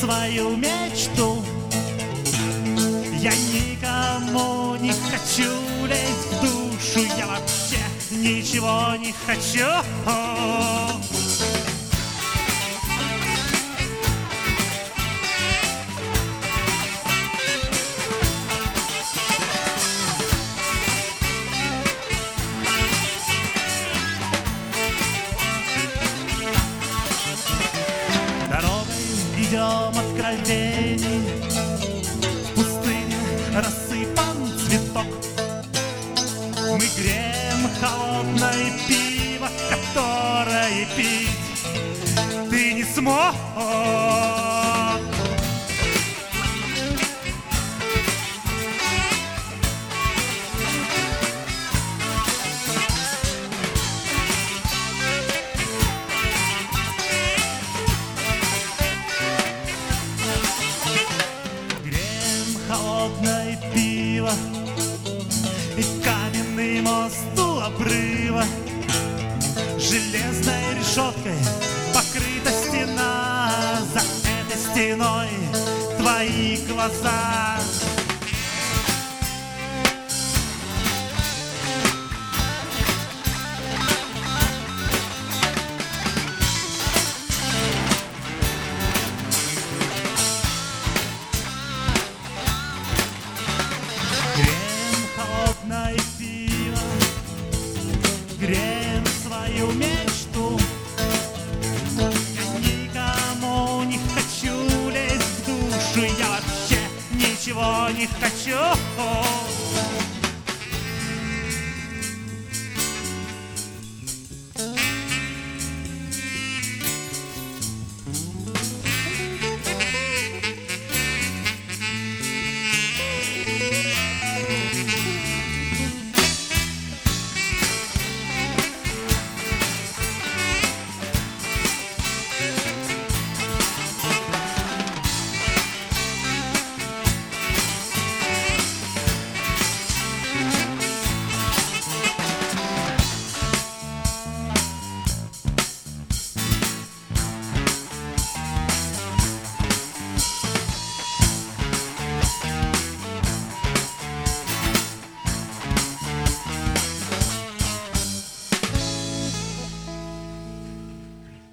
свою мечту. Я никому не хочу лезть в душу, я вообще ничего не хочу. Дорогой идем откровений, в пустыне рассыпан цветок. Мы греем холодное пиво, которое пить ты не смог. Холодное пиво и каменный мост у обрыва. Железной решеткой покрыта стена, за этой стеной твои глаза. Греем свою мечту. Я никому не хочу лезть в душу, я вообще ничего не хочу.